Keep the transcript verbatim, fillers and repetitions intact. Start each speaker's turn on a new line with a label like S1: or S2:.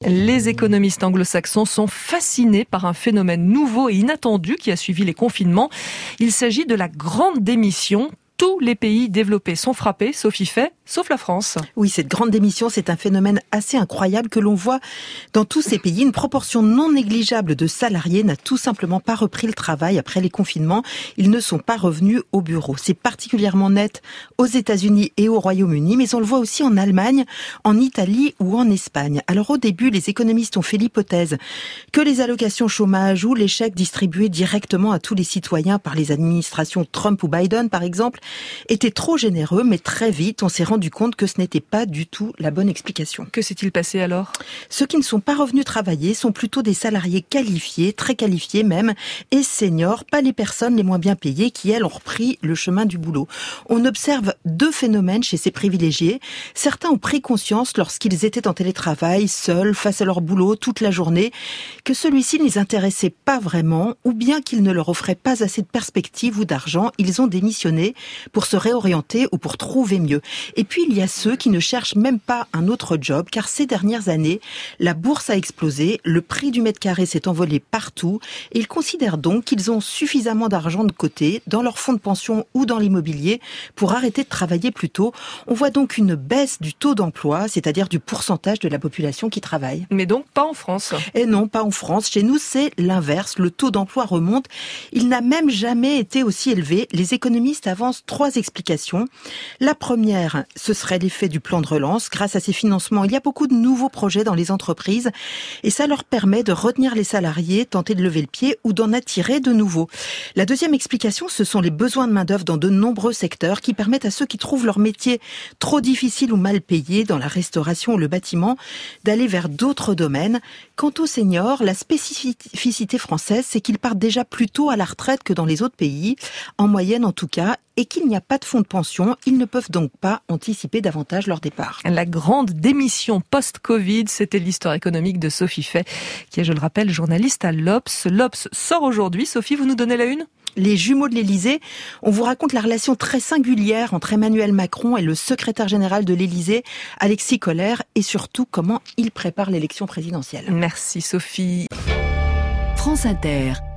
S1: Les économistes anglo-saxons sont fascinés par un phénomène nouveau et inattendu qui a suivi les confinements. Il s'agit de la grande démission. Tous les pays développés sont frappés, Sophie Fay, sauf la France.
S2: Oui, cette grande démission, c'est un phénomène assez incroyable que l'on voit dans tous ces pays. Une proportion non négligeable de salariés n'a tout simplement pas repris le travail après les confinements. Ils ne sont pas revenus au bureau. C'est particulièrement net aux États-Unis et au Royaume-Uni, mais on le voit aussi en Allemagne, en Italie ou en Espagne. Alors au début, les économistes ont fait l'hypothèse que les allocations chômage ou les chèques distribués directement à tous les citoyens par les administrations Trump ou Biden, par exemple, étaient trop généreux, mais très vite, on s'est rendu compte que ce n'était pas du tout la bonne explication.
S1: Que s'est-il passé alors ?
S2: Ceux qui ne sont pas revenus travailler sont plutôt des salariés qualifiés, très qualifiés même, et seniors, pas les personnes les moins bien payées qui, elles, ont repris le chemin du boulot. On observe deux phénomènes chez ces privilégiés. Certains ont pris conscience, lorsqu'ils étaient en télétravail, seuls, face à leur boulot, toute la journée, que celui-ci ne les intéressait pas vraiment, ou bien qu'il ne leur offrait pas assez de perspectives ou d'argent, ils ont démissionné pour se réorienter ou pour trouver mieux. Et puis il y a ceux qui ne cherchent même pas un autre job, car ces dernières années, la bourse a explosé, le prix du mètre carré s'est envolé partout, et ils considèrent donc qu'ils ont suffisamment d'argent de côté, dans leur fonds de pension ou dans l'immobilier, pour arrêter de travailler plus tôt. On voit donc une baisse du taux d'emploi, c'est-à-dire du pourcentage de la population qui travaille.
S1: Mais donc pas en France.
S2: Et non, pas en France. Chez nous, c'est l'inverse. Le taux d'emploi remonte. Il n'a même jamais été aussi élevé. Les économistes avancent trois explications. La première, ce serait l'effet du plan de relance. Grâce à ces financements, il y a beaucoup de nouveaux projets dans les entreprises et ça leur permet de retenir les salariés, tenter de lever le pied ou d'en attirer de nouveaux. La deuxième explication, ce sont les besoins de main-d'œuvre dans de nombreux secteurs qui permettent à ceux qui trouvent leur métier trop difficile ou mal payé dans la restauration ou le bâtiment d'aller vers d'autres domaines. Quant aux seniors, la spécificité française, c'est qu'ils partent déjà plus tôt à la retraite que dans les autres pays, en moyenne en tout cas, et qu'il n'y a pas de fonds de pension, ils ne peuvent donc pas anticiper davantage leur départ.
S1: La grande démission post-Covid, c'était l'histoire économique de Sophie Fay, qui est, je le rappelle, journaliste à l'Obs. L'Obs sort aujourd'hui. Sophie, vous nous donnez la une ?
S2: Les jumeaux de l'Élysée, on vous raconte la relation très singulière entre Emmanuel Macron et le secrétaire général de l'Élysée, Alexis Kohler, et surtout comment il prépare l'élection présidentielle.
S1: Merci Sophie.
S3: France Inter.